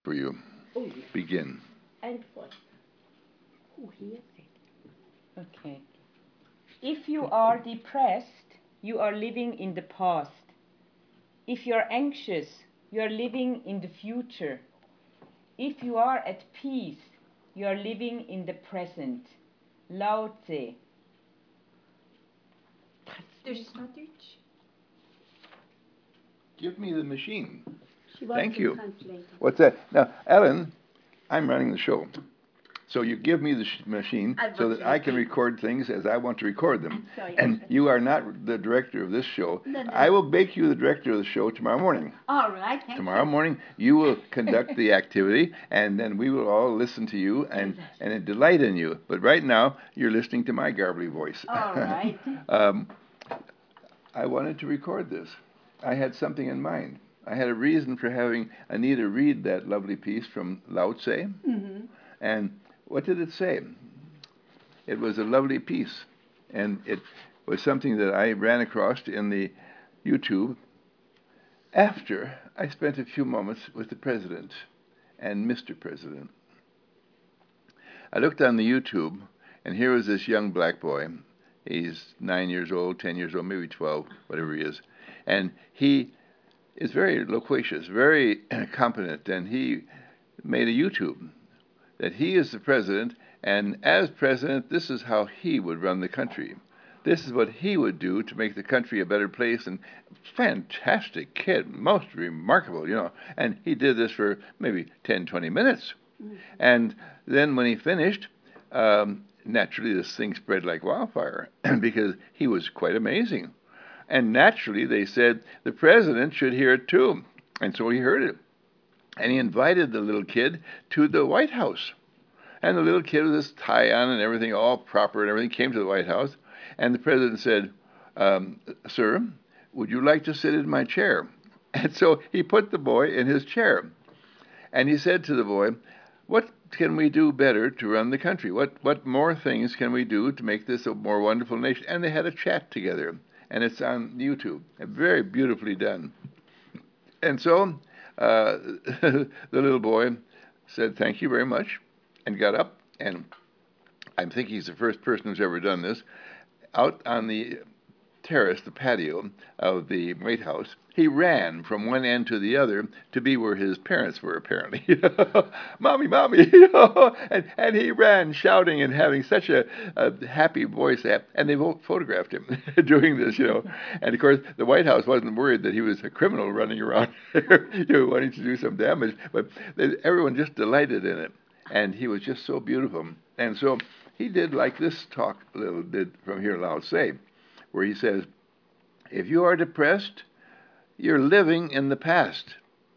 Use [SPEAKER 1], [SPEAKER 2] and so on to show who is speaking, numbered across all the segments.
[SPEAKER 1] for you.
[SPEAKER 2] Oh, yeah.
[SPEAKER 1] Begin.
[SPEAKER 2] And what? Who hears it? Okay. If you are depressed, you are living in the past. If you're anxious, you are living in the future. If you are at peace, you are living in the present. Lao Tse.
[SPEAKER 3] Dus naar Dutch.
[SPEAKER 1] Give me the machine.
[SPEAKER 3] She wants
[SPEAKER 1] Thank
[SPEAKER 3] a
[SPEAKER 1] you.
[SPEAKER 3] translator.
[SPEAKER 1] What's that? Now, Ellen, I'm running the show. So you give me the machine
[SPEAKER 3] I'm
[SPEAKER 1] so that I can
[SPEAKER 3] listening.
[SPEAKER 1] record things as I want to record them.
[SPEAKER 3] I'm sorry.
[SPEAKER 1] And you are not the director of this show.
[SPEAKER 3] No.
[SPEAKER 1] I will make you the director of the show tomorrow morning.
[SPEAKER 3] All right, thank
[SPEAKER 1] Tomorrow
[SPEAKER 3] you.
[SPEAKER 1] morning, you will conduct the activity, and then we will all listen to you and delight in you. But right now, you're listening to my garbly voice.
[SPEAKER 3] All right.
[SPEAKER 1] I wanted to record this. I had something in mind. I had a reason for having Anita read that lovely piece from Lao Tse.
[SPEAKER 3] Mm-hmm.
[SPEAKER 1] And what did it say? It was a lovely piece. And it was something that I ran across in the YouTube after I spent a few moments with the President and Mr. President. I looked on the YouTube, and here was this young black boy. He's 9 years old, 10 years old, maybe 12, whatever he is. And he is very loquacious, very competent, and he made a YouTube that he is the president, and as president, this is how he would run the country. This is what he would do to make the country a better place. And fantastic kid, most remarkable, And he did this for maybe 10, 20 minutes. Mm-hmm. And then when he finished, naturally this thing spread like wildfire because he was quite amazing. And naturally they said the president should hear it too. And so he heard it. And he invited the little kid to the White House. And the little kid with his tie on and everything, all proper and everything, came to the White House. And the president said, "Sir, would you like to sit in my chair?" And so he put the boy in his chair. And he said to the boy, "What can we do better to run the country? What more things can we do to make this a more wonderful nation?" And they had a chat together. And it's on YouTube. Very beautifully done. And so the little boy said, "Thank you very much," and got up, and I think he's the first person who's ever done this, out on the terrace, the patio of the White House. He ran from one end to the other to be where his parents were, apparently. "Mommy, mommy," and he ran shouting and having such a happy voice, and they photographed him doing this, And of course, the White House wasn't worried that he was a criminal running around wanting to do some damage, but everyone just delighted in it, and he was just so beautiful. And so he did like this talk did from here, Lao Tse, where he says, if you are depressed, you're living in the past.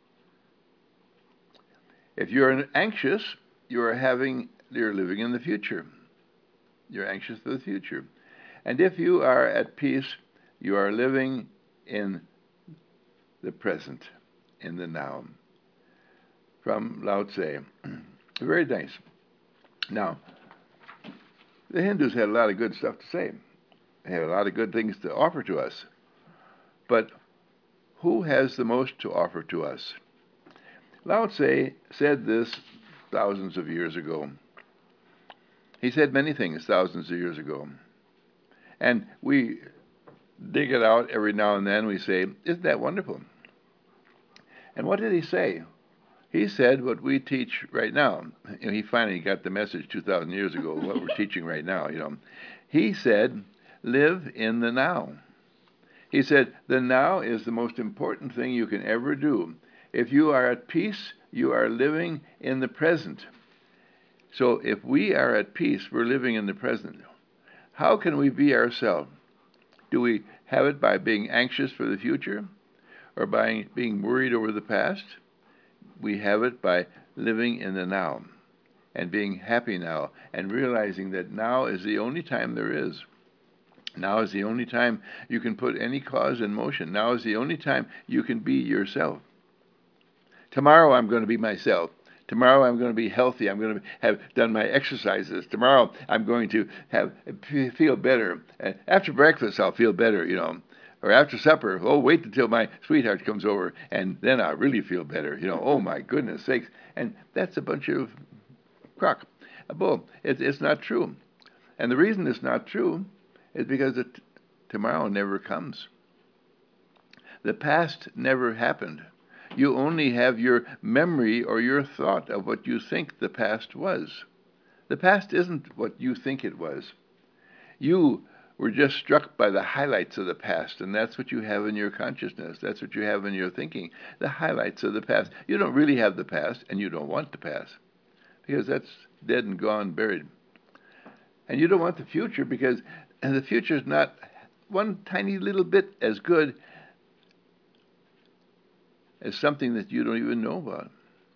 [SPEAKER 1] If you're anxious, you're living in the future. You're anxious for the future. And if you are at peace, you are living in the present, in the now. From Lao Tse. Very nice. Now, the Hindus had a lot of good stuff to say. They had a lot of good things to offer to us. But who has the most to offer to us? Lao Tse said this thousands of years ago. He said many things thousands of years ago. And we dig it out every now and then. We say, isn't that wonderful? And what did he say? He said what we teach right now. He finally got the message 2,000 years ago, what we're teaching right now. He said, live in the now. He said, the now is the most important thing you can ever do. If you are at peace, you are living in the present. So if we are at peace, we're living in the present. How can we be ourselves? Do we have it by being anxious for the future or by being worried over the past? We have it by living in the now and being happy now and realizing that now is the only time there is. Now is the only time you can put any cause in motion. Now is the only time you can be yourself. Tomorrow I'm going to be myself. Tomorrow I'm going to be healthy. I'm going to have done my exercises. Tomorrow I'm going to feel better. After breakfast I'll feel better, Or after supper, oh, wait until my sweetheart comes over, and then I really feel better. Oh my goodness sakes. And that's a bunch of crock, a bull. It's not true. And the reason it's not true is because tomorrow never comes. The past never happened. You only have your memory or your thought of what you think the past was. The past isn't what you think it was. You were just struck by the highlights of the past, and that's what you have in your consciousness. That's what you have in your thinking, the highlights of the past. You don't really have the past, and you don't want the past, because that's dead and gone, buried. And you don't want the future, because the future is not one tiny little bit as good as something that you don't even know about.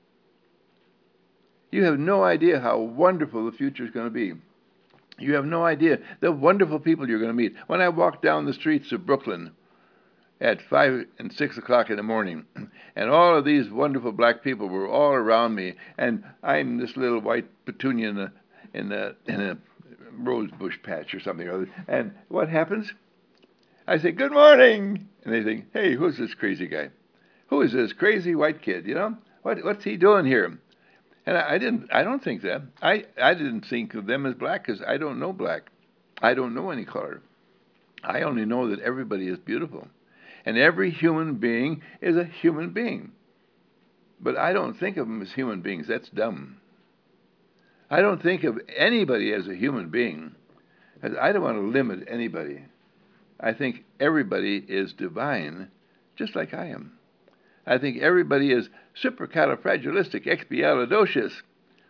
[SPEAKER 1] You have no idea how wonderful the future is going to be. You have no idea the wonderful people you're going to meet. When I walk down the streets of Brooklyn at 5 and 6 o'clock in the morning, and all of these wonderful black people were all around me, and I'm this little white petunia in a rose bush patch or something or other, and what happens? I say, good morning! And they think, hey, who's this crazy guy? Who is this crazy white kid, What's he doing here? And I don't think that. I didn't think of them as black because I don't know black. I don't know any color. I only know that everybody is beautiful. And every human being is a human being. But I don't think of them as human beings. That's dumb. I don't think of anybody as a human being. I don't want to limit anybody. I think everybody is divine, just like I am. I think everybody is supercalifragilisticexpialidocious.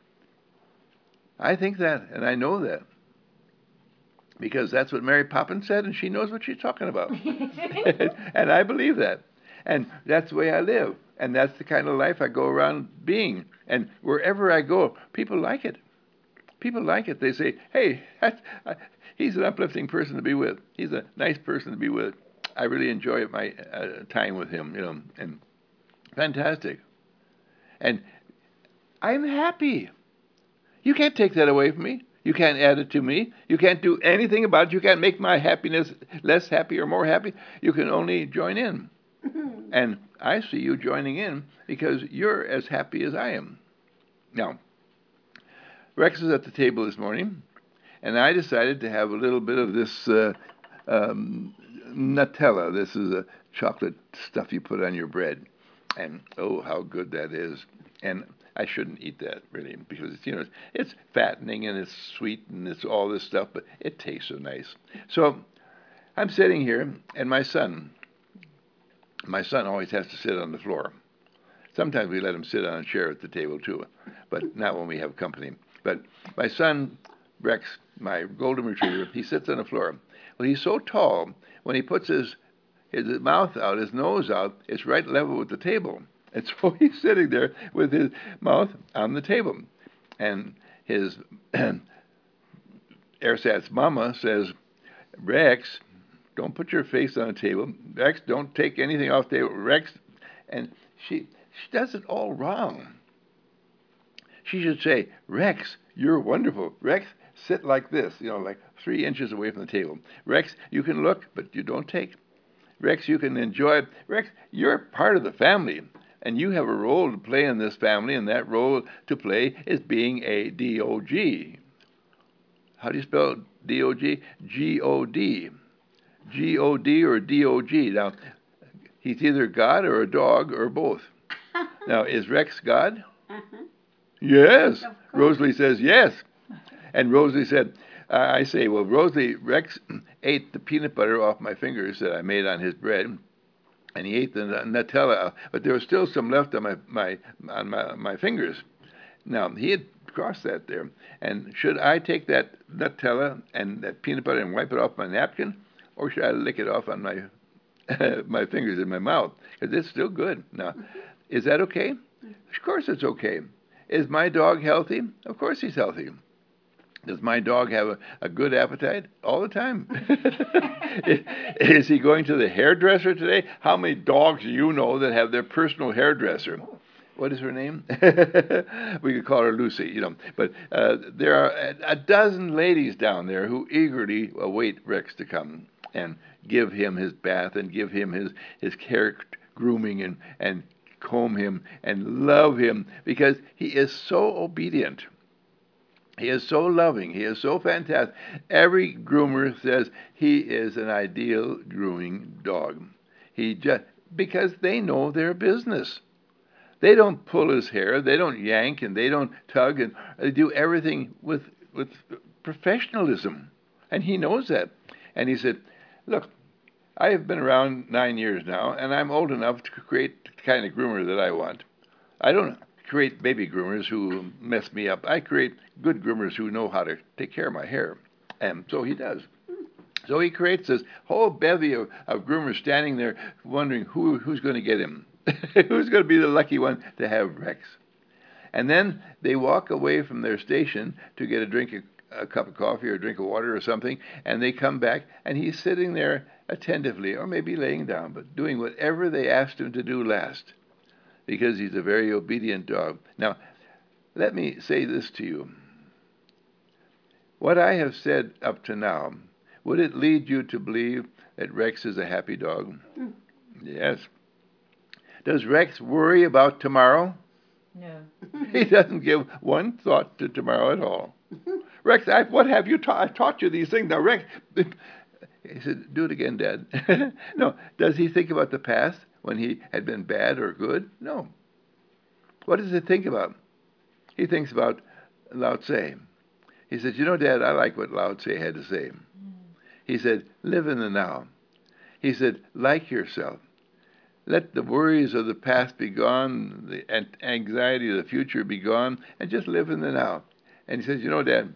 [SPEAKER 1] I think that, and I know that, because that's what Mary Poppins said, and she knows what she's talking about. And I believe that. And that's the way I live. And that's the kind of life I go around being. And wherever I go, people like it. People like it. They say, hey, he's an uplifting person to be with. He's a nice person to be with. I really enjoy my time with him, and fantastic. And I'm happy. You can't take that away from me. You can't add it to me. You can't do anything about it. You can't make my happiness less happy or more happy. You can only join in. And I see you joining in because you're as happy as I am. Now, Rex was at the table this morning, and I decided to have a little bit of this Nutella. This is a chocolate stuff you put on your bread. And oh, how good that is. And I shouldn't eat that, really, because it's fattening and it's sweet and it's all this stuff, but it tastes so nice. So I'm sitting here, and my son always has to sit on the floor. Sometimes we let him sit on a chair at the table, too, but not when we have company. But my son, Rex, my golden retriever, he sits on the floor. Well, he's so tall, when he puts his mouth out, his nose out, it's right level with the table. And so he's sitting there with his mouth on the table. And his ersatz mama says, Rex, don't put your face on the table. Rex, don't take anything off the table. Rex, and she does it all wrong. She should say, Rex, you're wonderful. Rex, sit like this, like 3 inches away from the table. Rex, you can look, but you don't take. Rex, you can enjoy. Rex, you're part of the family, and you have a role to play in this family, and that role to play is being a D-O-G. How do you spell D-O-G? G-O-D. G-O-D or D-O-G. Now, he's either God or a dog or both. Now, is Rex God?
[SPEAKER 3] Uh-huh.
[SPEAKER 1] Yes. Rosalie says yes. And Rosalie said, I say, well, Rosalie, Rex ate the peanut butter off my fingers that I made on his bread, and he ate the Nutella, but there was still some left on my fingers. Now, he had crossed that there. And should I take that Nutella and that peanut butter and wipe it off my napkin, or should I lick it off on my my fingers in my mouth? Because it's still good. Now, is that okay? Of course it's okay. Is my dog healthy? Of course he's healthy. Does my dog have a good appetite? All the time. Is he going to the hairdresser today? How many dogs do you know that have their personal hairdresser? What is her name? We could call her Lucy, But there are a dozen ladies down there who eagerly await Rex to come. And give him his bath and give him his hair grooming and comb him and love him because he is so obedient. He is so loving. He is so fantastic. Every groomer says he is an ideal grooming dog. He just because they know their business. They don't pull his hair. They don't yank and they don't tug and they do everything with professionalism. And he knows that. And he said, "Look, I have been around 9 years now, and I'm old enough to create the kind of groomer that I want. I don't create baby groomers who mess me up. I create good groomers who know how to take care of my hair." And so he does. So he creates this whole bevy of groomers standing there wondering who's going to get him. Who's going to be the lucky one to have Rex? And then they walk away from their station to get a cup of coffee or a drink of water or something, and they come back, and he's sitting there attentively, or maybe laying down, but doing whatever they asked him to do last, because he's a very obedient dog. Now, let me say this to you. What I have said up to now, would it lead you to believe that Rex is a happy dog? Yes. Does Rex worry about tomorrow?
[SPEAKER 2] No.
[SPEAKER 1] He doesn't give one thought to tomorrow at all. Rex, what have you taught? I taught you these things. Now, Rex, he said, "Do it again, Dad." No. Does he think about the past when he had been bad or good? No. What does he think about? He thinks about Lao Tse. He said, "You know, Dad, I like what Lao Tse had to say." He said, "Live in the now." He said, "Like yourself. Let the worries of the past be gone, the anxiety of the future be gone, and just live in the now." And he says, "You know, Dad,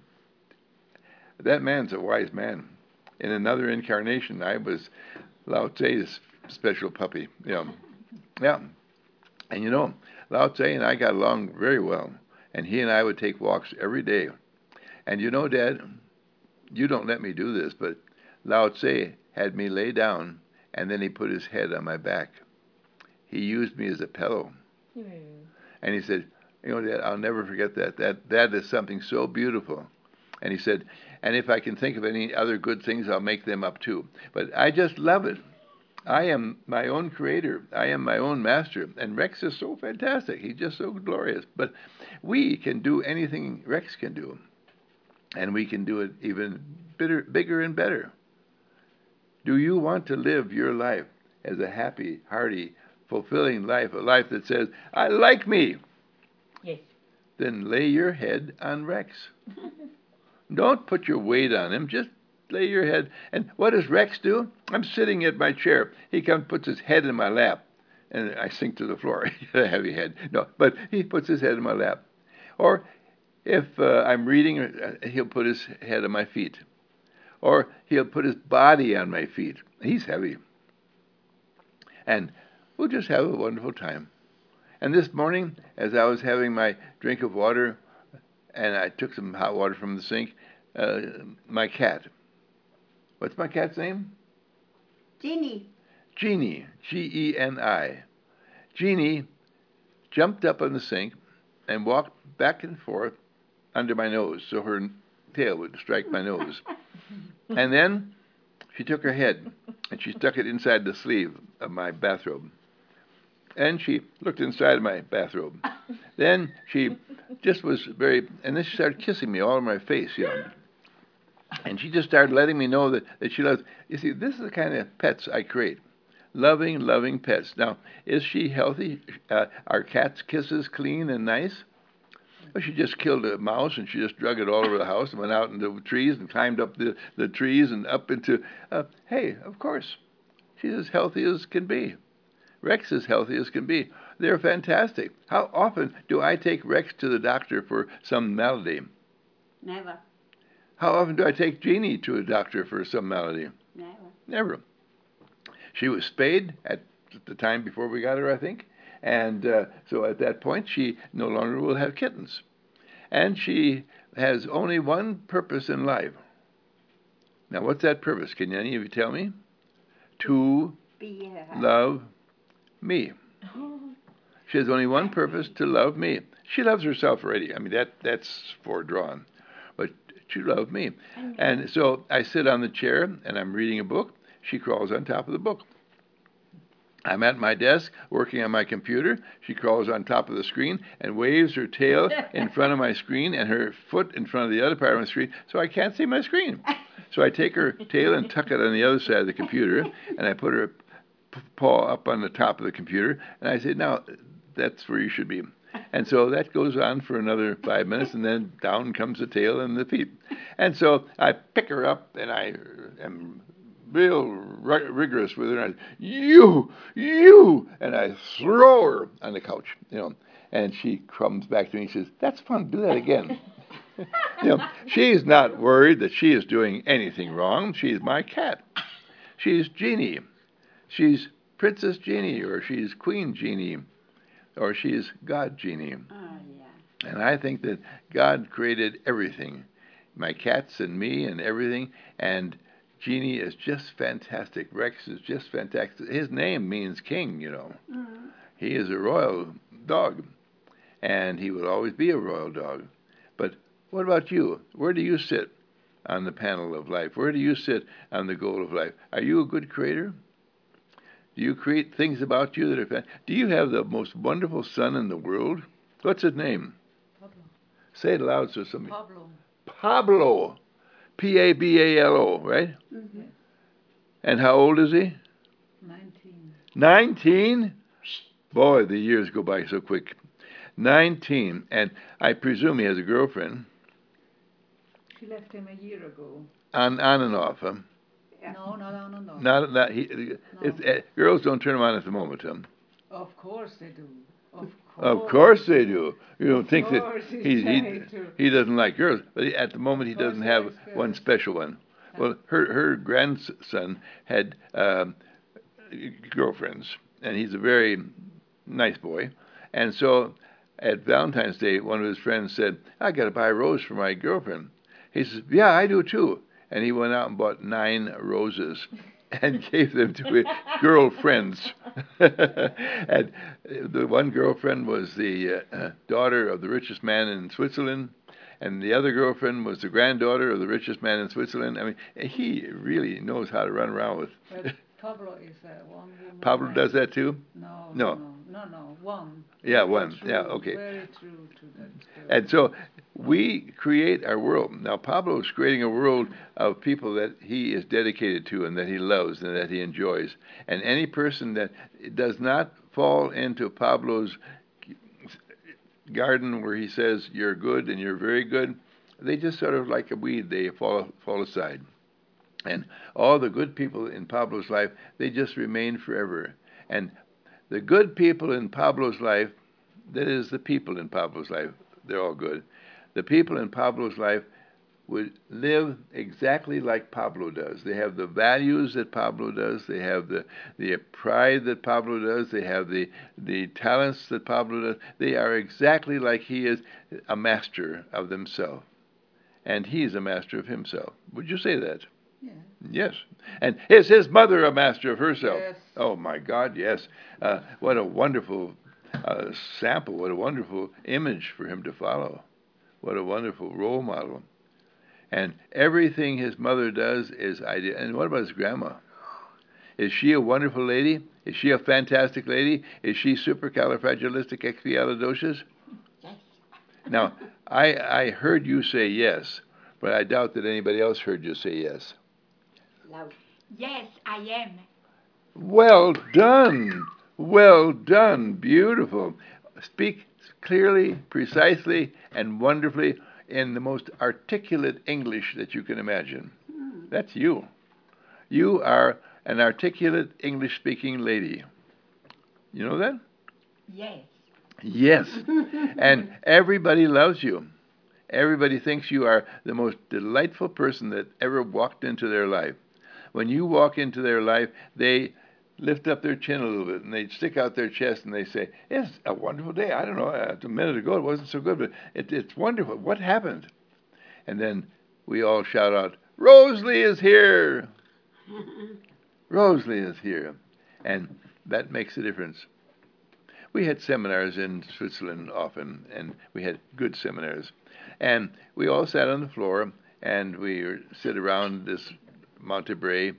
[SPEAKER 1] that man's a wise man. In another incarnation, I was Lao Tse's special puppy." Yeah. Yeah. And you know, Lao Tse and I got along very well. And he and I would take walks every day. And you know, Dad, you don't let me do this, but Lao Tse had me lay down, and then he put his head on my back. He used me as a pillow. And he said, "You know, Dad, I'll never forget that. That is something so beautiful." And he said, "And if I can think of any other good things, I'll make them up too. But I just love it. I am my own creator. I am my own master." And Rex is so fantastic. He's just so glorious. But we can do anything Rex can do. And we can do it even bigger and better. Do you want to live your life as a happy, hearty, fulfilling life, a life that says, "I like me"?
[SPEAKER 2] Yes.
[SPEAKER 1] Then lay your head on Rex. Don't put your weight on him. Just lay your head. And what does Rex do? I'm sitting at my chair. He comes, puts his head in my lap, and I sink to the floor. He had a heavy head. No, but he puts his head in my lap. Or if I'm reading, he'll put his head on my feet. Or he'll put his body on my feet. He's heavy. And we'll just have a wonderful time. And this morning, as I was having my drink of water, and I took some hot water from the sink, my cat. What's my cat's name?
[SPEAKER 3] Jeannie.
[SPEAKER 1] Jeannie, Geni. Jeannie jumped up on the sink and walked back and forth under my nose so her tail would strike my nose. And then she took her head and she stuck it inside the sleeve of my bathrobe. And she looked inside of my bathrobe. Then she just was and then she started kissing me all over my face, you know. And she just started letting me know that she loves. You see, this is the kind of pets I create. Loving pets. Now, is she healthy? Are cats' kisses clean and nice? Well, she just killed a mouse and she just drug it all over the house and went out into the trees and climbed up the trees and up into... hey, of course, she's as healthy as can be. Rex is healthy as can be. They're fantastic. How often do I take Rex to the doctor for some malady?
[SPEAKER 3] Never.
[SPEAKER 1] How often do I take Jeannie to a doctor for some malady?
[SPEAKER 3] Never.
[SPEAKER 1] Never. She was spayed at the time before we got her, I think. And so at that point, she no longer will have kittens. And she has only one purpose in life. Now, what's that purpose? Can any of you tell me? To love me. She has only one purpose, to love me. She loves herself already. I mean, that's foredrawn. But she loved me. And so I sit on the chair and I'm reading a book. she crawls on top of the book. I'm at my desk working on my computer. She crawls on top of the screen and waves her tail in front of my screen and her foot in front of the other part of my screen so I can't see my screen. So I take her tail and tuck it on the other side of the computer, and I put her paw up on the top of the computer, and I say, now, that's where you should be. And so that goes on for another 5 minutes, and then down comes the tail and the feet. And so I pick her up, and I am real rigorous with her. And you, and I throw her on the couch, and she comes back to me and says, that's fun, do that again. She's not worried that she is doing anything wrong. She's my cat. She's Jeannie. She's Princess Jeannie, or she's Queen Jeannie, or she's God Jeannie.
[SPEAKER 3] Oh, yeah.
[SPEAKER 1] And I think that God created everything, my cats and me and everything, and Jeannie is just fantastic. Rex is just fantastic. His name means king,
[SPEAKER 3] Mm-hmm.
[SPEAKER 1] He is a royal dog, and he will always be a royal dog. But what about you? Where do you sit on the panel of life? Where do you sit on the goal of life? Are you a good creator? Do you create things about you that are fantastic? Do you have the most wonderful son in the world? What's his name?
[SPEAKER 4] Pablo.
[SPEAKER 1] Say it loud so somebody...
[SPEAKER 4] Pablo.
[SPEAKER 1] Pablo. Pabalo, right?
[SPEAKER 3] Mm-hmm.
[SPEAKER 1] And how old is he?
[SPEAKER 4] 19.
[SPEAKER 1] 19? Boy, the years go by so quick. 19. And I presume he has a girlfriend.
[SPEAKER 4] She left him a year ago.
[SPEAKER 1] On and off, huh?
[SPEAKER 3] Yeah.
[SPEAKER 4] No, not on and off.
[SPEAKER 1] Not he.
[SPEAKER 4] No.
[SPEAKER 1] It's, girls don't turn him on at the moment, huh?
[SPEAKER 4] Of course they do.
[SPEAKER 1] Of course they do. You don't
[SPEAKER 4] Of
[SPEAKER 1] think that
[SPEAKER 4] course he's
[SPEAKER 1] he
[SPEAKER 4] trying to.
[SPEAKER 1] he doesn't like girls, but at the moment he
[SPEAKER 4] Of course
[SPEAKER 1] doesn't
[SPEAKER 4] he
[SPEAKER 1] have
[SPEAKER 4] likes
[SPEAKER 1] one
[SPEAKER 4] girls.
[SPEAKER 1] special one. Well, her grandson had girlfriends, and he's a very nice boy. And so at Valentine's Day, one of his friends said, I got to buy a rose for my girlfriend. He says, yeah, I do too. And he went out and bought 9 roses and gave them to his girlfriends. And the one girlfriend was the daughter of the richest man in Switzerland, and the other girlfriend was the granddaughter of the richest man in Switzerland. I mean, he really knows how to run around with.
[SPEAKER 4] But Pablo is a one-woman
[SPEAKER 1] Pablo
[SPEAKER 4] man.
[SPEAKER 1] does that too?
[SPEAKER 4] No. One.
[SPEAKER 1] Yeah,
[SPEAKER 4] Very
[SPEAKER 1] one.
[SPEAKER 4] true,
[SPEAKER 1] Yeah, okay.
[SPEAKER 4] Very true to that story.
[SPEAKER 1] And so we create our world. Now, Pablo is creating a world of people that he is dedicated to and that he loves and that he enjoys. And any person that does not fall into Pablo's garden where he says, you're good and you're very good, they just sort of like a weed, they fall aside. And all the good people in Pablo's life, they just remain forever. And the good people in Pablo's life, that is the people in Pablo's life, they're all good. The people in Pablo's life would live exactly like Pablo does. They have the values that Pablo does. They have the pride that Pablo does. They have the talents that Pablo does. They are exactly like he is, a master of themselves. And he's a master of himself. Would you say that?
[SPEAKER 4] Yeah.
[SPEAKER 1] Yes. And is his mother a master of herself?
[SPEAKER 4] Yes.
[SPEAKER 1] Oh, my God, yes. What a wonderful sample. What a wonderful image for him to follow. What a wonderful role model. And everything his mother does is ideal. And what about his grandma? Is she a wonderful lady? Is she a fantastic lady? Is she supercalifragilisticexpialidocious?
[SPEAKER 3] Yes.
[SPEAKER 1] Now, I heard you say yes, but I doubt that anybody else heard you say yes.
[SPEAKER 3] Loud. Yes, I am.
[SPEAKER 1] Well done. Well done. Beautiful. Speak clearly, precisely, and wonderfully in the most articulate English that you can imagine. That's you. You are an articulate English-speaking lady. You know that?
[SPEAKER 3] Yes.
[SPEAKER 1] Yes. And everybody loves you. Everybody thinks you are the most delightful person that ever walked into their life. When you walk into their life, they lift up their chin a little bit and they stick out their chest and they say, it's a wonderful day. I don't know, a minute ago it wasn't so good, but it's wonderful. What happened? And then we all shout out, Rosalie is here. Rosalie is here. And that makes a difference. We had seminars in Switzerland often, and we had good seminars. And we all sat on the floor, and we sit around this Montebrae,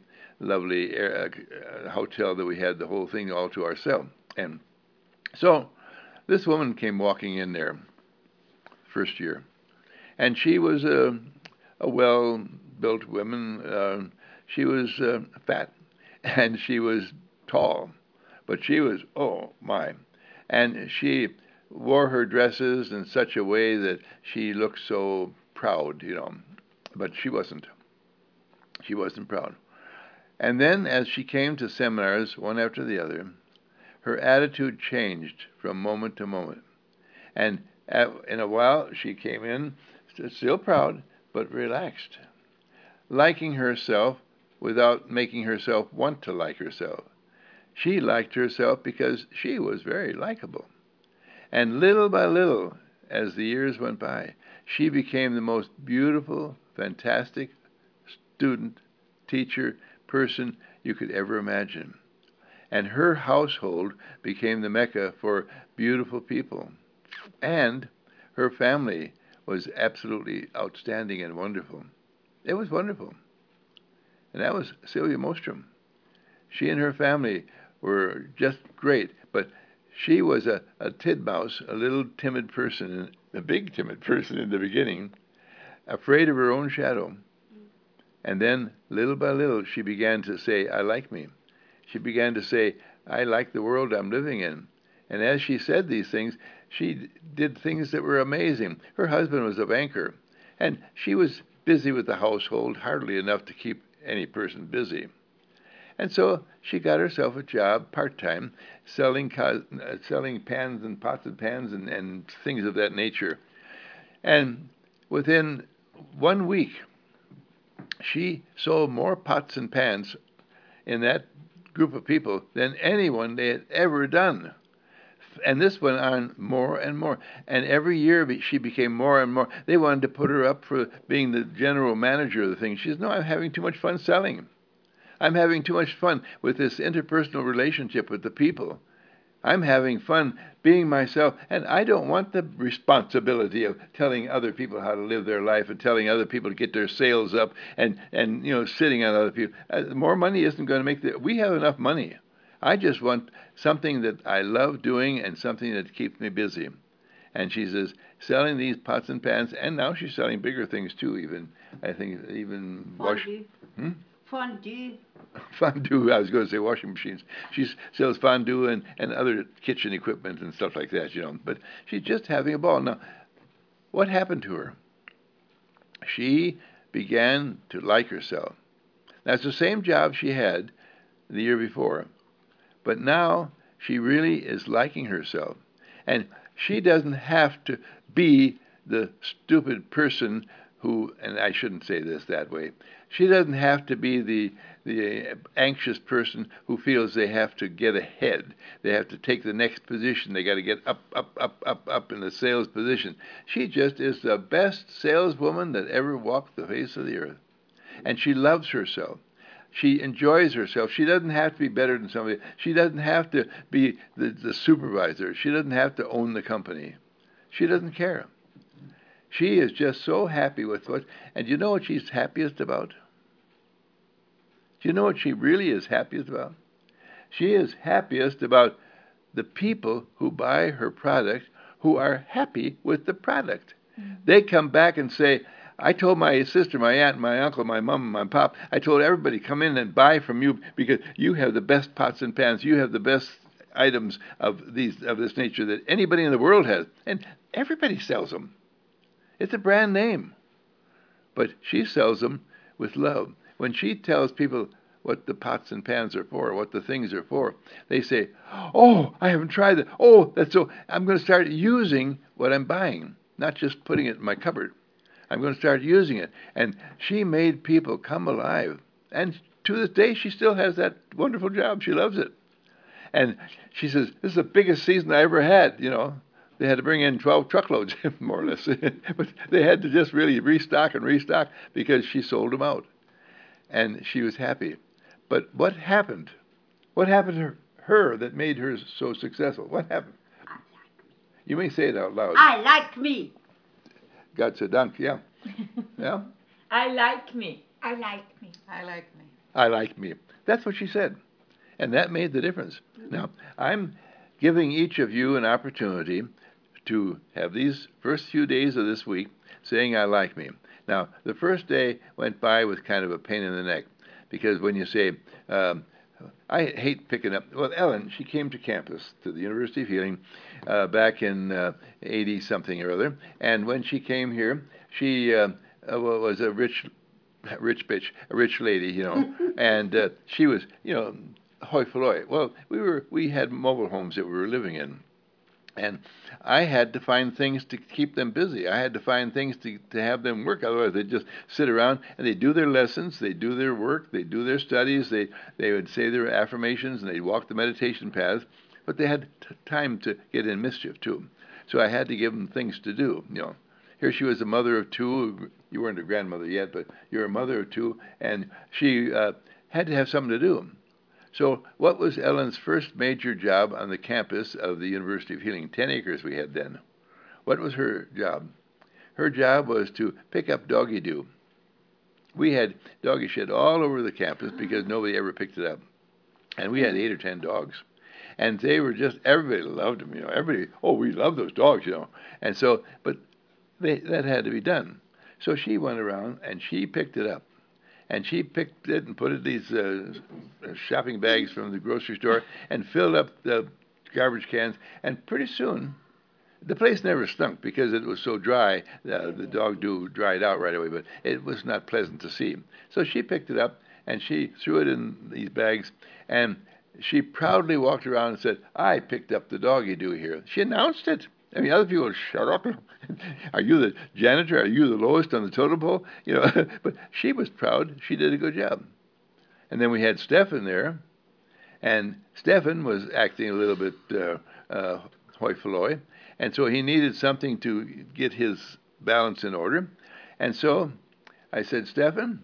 [SPEAKER 1] lovely hotel that we had the whole thing all to ourselves. And so this woman came walking in there first year, and she was a well-built woman. She was fat, and she was tall, but she was, oh my, and she wore her dresses in such a way that she looked so proud, but she wasn't. She wasn't proud. And then as she came to seminars one after the other, her attitude changed from moment to moment. And in a while she came in still proud, but relaxed, liking herself without making herself want to like herself. She liked herself because she was very likable. And little by little, as the years went by, she became the most beautiful, fantastic student, teacher, person you could ever imagine. And her household became the Mecca for beautiful people. And her family was absolutely outstanding and wonderful. It was wonderful. And that was Sylvia Mostrom. She and her family were just great, but she was a titmouse, a little timid person, a big timid person in the beginning, afraid of her own shadow. And then, little by little, she began to say, I like me. She began to say, I like the world I'm living in. And as she said these things, she did things that were amazing. Her husband was a banker, and she was busy with the household, hardly enough to keep any person busy. And so she got herself a job part-time selling pans and pots and pans and things of that nature. And within 1 week, she sold more pots and pans in that group of people than anyone they had ever done. And this went on more and more. And every year she became more and more. They wanted to put her up for being the general manager of the thing. She says, no, I'm having too much fun selling. I'm having too much fun with this interpersonal relationship with the people. I'm having fun being myself, and I don't want the responsibility of telling other people how to live their life and telling other people to get their sales up and sitting on other people. More money isn't going to make we have enough money. I just want something that I love doing and something that keeps me busy. And she says, selling these pots and pans, and now she's selling bigger things too, even
[SPEAKER 3] Fondue. Fondue.
[SPEAKER 1] Fondue, I was going to say washing machines. She sells fondue and other kitchen equipment and stuff like that, But she's just having a ball. Now, what happened to her? She began to like herself. That's the same job she had the year before. But now she really is liking herself. And she doesn't have to be the stupid person who, and I shouldn't say this that way, she doesn't have to be the anxious person who feels they have to get ahead. They have to take the next position. They got to get up in the sales position. She just is the best saleswoman that ever walked the face of the earth. And she loves herself. She enjoys herself. She doesn't have to be better than somebody. She doesn't have to be the supervisor. She doesn't have to own the company. She doesn't care. She is just so happy with and you know what she's happiest about? Do you know what she really is happiest about? She is happiest about the people who buy her product who are happy with the product. Mm-hmm. They come back and say, I told my sister, my aunt, my uncle, my mom, my pop, I told everybody, come in and buy from you because you have the best pots and pans. You have the best items of this nature that anybody in the world has. And everybody sells them. It's a brand name. But she sells them with love. When she tells people what the pots and pans are for, what the things are for, they say, oh, I haven't tried that. Oh, that's so, I'm going to start using what I'm buying, not just putting it in my cupboard. I'm going to start using it. And she made people come alive. And to this day, she still has that wonderful job. She loves it. And she says, this is the biggest season I ever had, They had to bring in 12 truckloads, more or less. But they had to just really restock because she sold them out. And she was happy. But what happened? What happened to her that made her so successful? What happened? You may say it out loud.
[SPEAKER 3] I like me.
[SPEAKER 1] Gott sei Dank, yeah. Yeah?
[SPEAKER 2] I like me.
[SPEAKER 3] I like me.
[SPEAKER 4] I like me.
[SPEAKER 1] I like me. That's what she said. And that made the difference. Now, I'm giving each of you an opportunity to have these first few days of this week saying, I like me. Now, the first day went by with kind of a pain in the neck because when you say, I hate picking up, well, Ellen, she came to campus, to the University of Healing, back in 80-something or other, and when she came here, she was a rich bitch, a rich lady, and she was, hoi polloi. Well, we had mobile homes that we were living in, and I had to find things to keep them busy. I had to find things to have them work. Otherwise, they'd just sit around and they'd do their lessons, they'd do their work, they'd do their studies, they would say their affirmations, and they'd walk the meditation paths, but they had time to get in mischief, too. So I had to give them things to do, Here she was a mother of two. You weren't a grandmother yet, but you're a mother of two, and she had to have something to do. So what was Ellen's first major job on the campus of the University of Healing? 10 acres we had then. What was her job? Her job was to pick up doggy doo. We had doggy shit all over the campus because nobody ever picked it up. And we had 8 or 10 dogs. And they were just, everybody loved them, Everybody, we love those dogs, And so, but that had to be done. So she went around and she picked it up. And she picked it and put it in these shopping bags from the grocery store and filled up the garbage cans. And pretty soon, the place never stunk because it was so dry. The dog doo dried out right away, but it was not pleasant to see. So she picked it up and she threw it in these bags. And she proudly walked around and said, I picked up the doggy doo here. She announced it. I mean, other people would shut up. Are you the janitor? Are you the lowest on the totem pole? But she was proud. She did a good job. And then we had Stefan there, and Stefan was acting a little bit hoi polloi, and so he needed something to get his balance in order. And so I said, Stefan,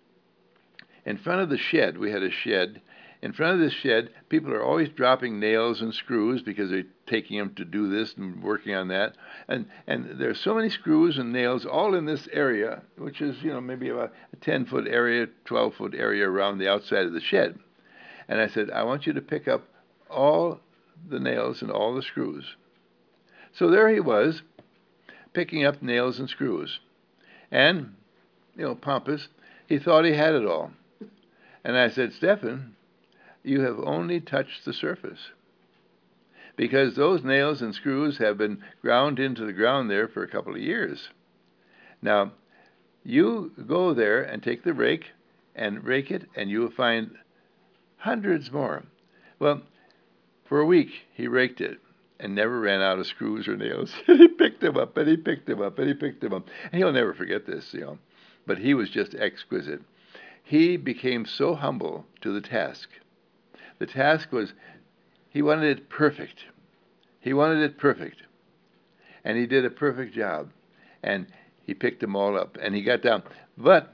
[SPEAKER 1] in front of the shed, we had a shed. In front of this shed, people are always dropping nails and screws because they're taking them to do this and working on that. And there's so many screws and nails all in this area, which is, maybe about a 10-foot area, 12-foot area around the outside of the shed. And I said, I want you to pick up all the nails and all the screws. So there he was, picking up nails and screws. And, pompous, he thought he had it all. And I said, Stefan, you have only touched the surface because those nails and screws have been ground into the ground there for a couple of years. Now, you go there and take the rake and rake it, and you will find hundreds more. Well, for a week, he raked it and never ran out of screws or nails. He picked them up, and he picked them up, and he picked them up. And he'll never forget this, But he was just exquisite. He became so humble to the task. The task was, he wanted it perfect. He wanted it perfect. And he did a perfect job. And he picked them all up. And he got down. But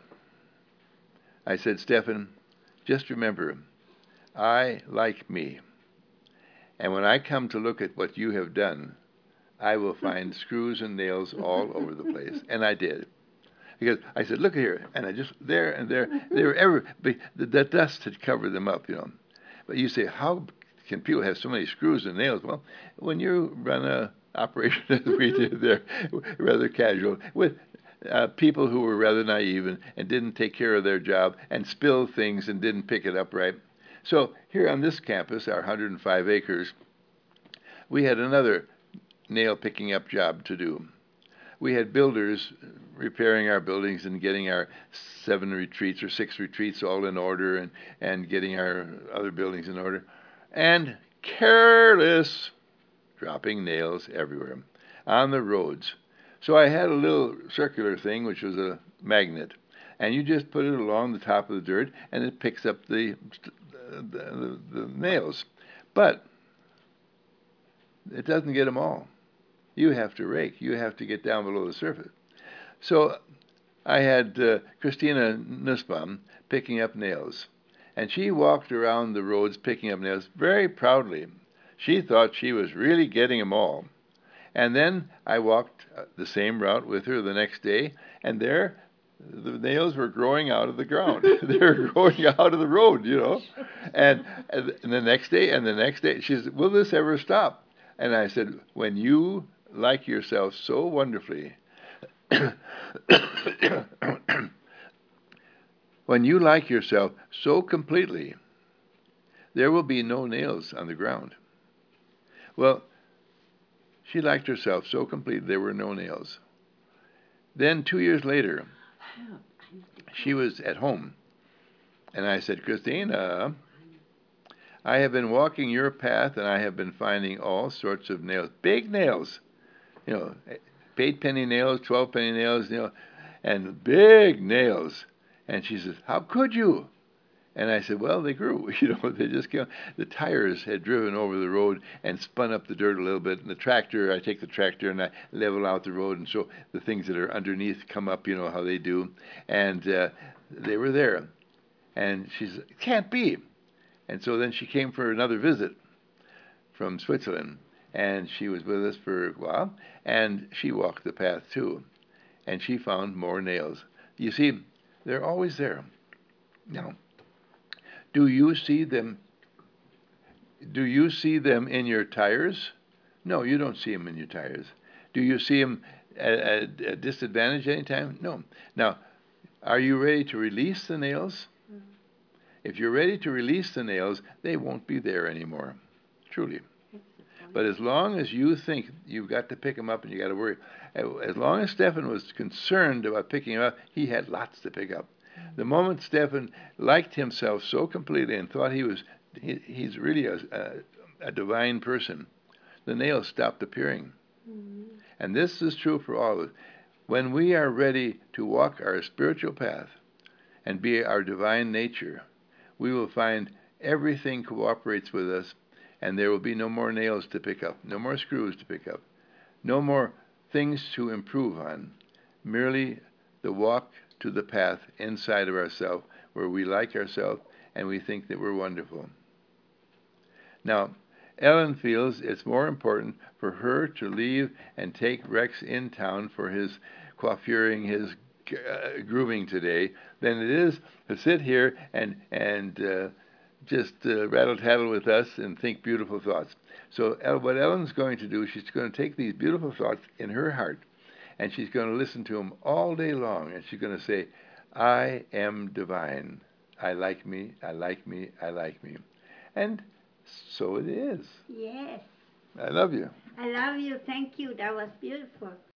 [SPEAKER 1] I said, Stefan, just remember, I like me. And when I come to look at what you have done, I will find screws and nails all over the place. And I did. Because I said, look here. And I just, there and there, they were the dust had covered them up, But you say, how can people have so many screws and nails? Well, when you run an operation as we did there, rather casual, with people who were rather naive and didn't take care of their job and spilled things and didn't pick it up right. So here on this campus, our 105 acres, we had another nail picking up job to do. We had builders repairing our buildings and getting our 7 retreats or 6 retreats all in order and getting our other buildings in order. And careless, dropping nails everywhere on the roads. So I had a little circular thing, which was a magnet. And you just put it along the top of the dirt, and it picks up the nails. But it doesn't get them all. You have to rake. You have to get down below the surface. So I had Christina Nussbaum picking up nails. And she walked around the roads picking up nails very proudly. She thought she was really getting them all. And then I walked the same route with her the next day, and there the nails were growing out of the ground. They were growing out of the road, you know. And the next day and the next day, she said, "Will this ever stop?" And I said, "When you like yourself so wonderfully, when you like yourself so completely, there will be no nails on the ground." Well, she liked herself so completely there were no nails. Then 2 years later, she was at home, and I said, "Christina, I have been walking your path, and I have been finding all sorts of nails, big nails, you know, 8-penny nails, 12-penny nails, you know, and big nails." And she says, "How could you?" And I said, "Well, they grew, you know, they just came. The tires had driven over the road and spun up the dirt a little bit. And the tractor, I take the tractor and I level out the road, and so the things that are underneath come up, you know how they do. And they were there." And she said, "It can't be." And so then she came for another visit from Switzerland, and she was with us for a while, and she walked the path too, and she found more nails. You see, they're always there. Now, do you see them? Do you see them in your tires? No, you don't see them in your tires. Do you see them at a disadvantage anytime? No. Now, are you ready to release the nails? If you're ready to release the nails, they won't be there anymore, truly. But as long as you think you've got to pick them up and you got to worry, as long as Stefan was concerned about picking them up, he had lots to pick up. The moment Stefan liked himself so completely and thought he's really a divine person, the nails stopped appearing. And this is true for all of us. When we are ready to walk our spiritual path and be our divine nature, we will find everything cooperates with us, and there will be no more nails to pick up, no more screws to pick up, no more things to improve on, merely the walk to the path inside of ourselves where we like ourselves and we think that we're wonderful. Now, Ellen feels it's more important for her to leave and take Rex in town for his coiffuring, his grooming today, than it is to sit here and just rattle-tattle with us and think beautiful thoughts. So what Ellen's going to do, she's going to take these beautiful thoughts in her heart, and she's going to listen to them all day long, and she's going to say, "I am divine. I like me, I like me, I like me." And so it is.
[SPEAKER 3] Yes.
[SPEAKER 1] I love you.
[SPEAKER 3] I love you. Thank you. That was beautiful.